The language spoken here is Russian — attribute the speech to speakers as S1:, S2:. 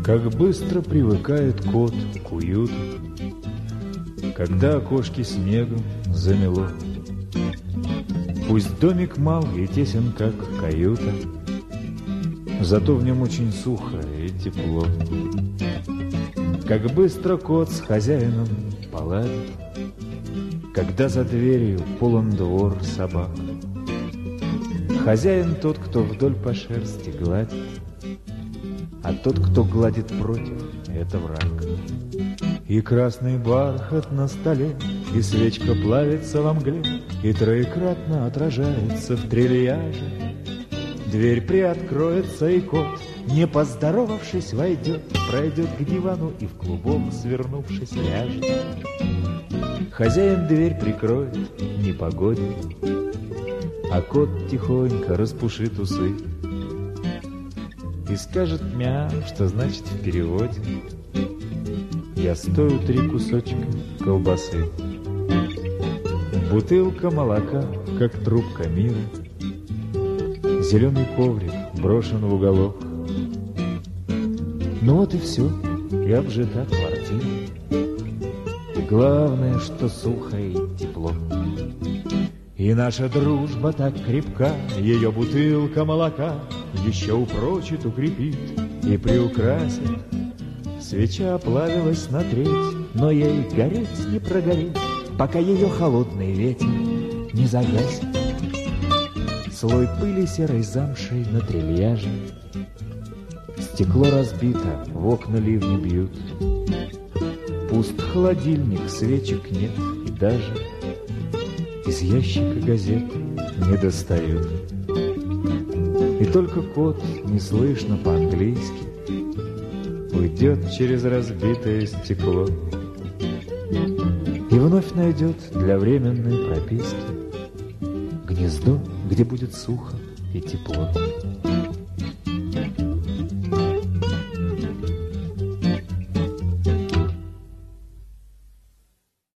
S1: Как быстро привыкает кот к уюту, когда окошки снегом замело. Пусть домик мал и тесен, как каюта, зато в нем очень сухо и тепло. Как быстро кот с хозяином поладит, когда за дверью полон двор собак. Хозяин тот, кто вдоль по шерсти гладит, а тот, кто гладит против, это враг. И красный бархат на столе, и свечка плавится во мгле, и троекратно отражается в трильяже. Дверь приоткроется, и кот, не поздоровавшись, войдет, пройдет к дивану и в клубок, свернувшись, ляжет. Хозяин дверь прикроет непогоде, а кот тихонько распушит усы и скажет мяу, что значит в переводе: я стою 3 кусочка колбасы. Бутылка молока, как трубка мира, зеленый коврик брошен в уголок. Ну вот и все, и обжита квартира. И главное, что сухо и тепло. И наша дружба так крепка, ее бутылка молока еще упрочит, укрепит и приукрасит. Свеча оплавилась на треть, но ей гореть не прогореть, пока ее холодный ветер не загасит. Слой пыли серой замшей на трильяже, стекло разбито, в окна ливни бьют. Пуст холодильник, свечек нет, и даже из ящика газет не достают. И только кот, неслышно по-английски, уйдет через разбитое стекло и вновь найдет для временной прописки гнездо, где будет сухо и тепло.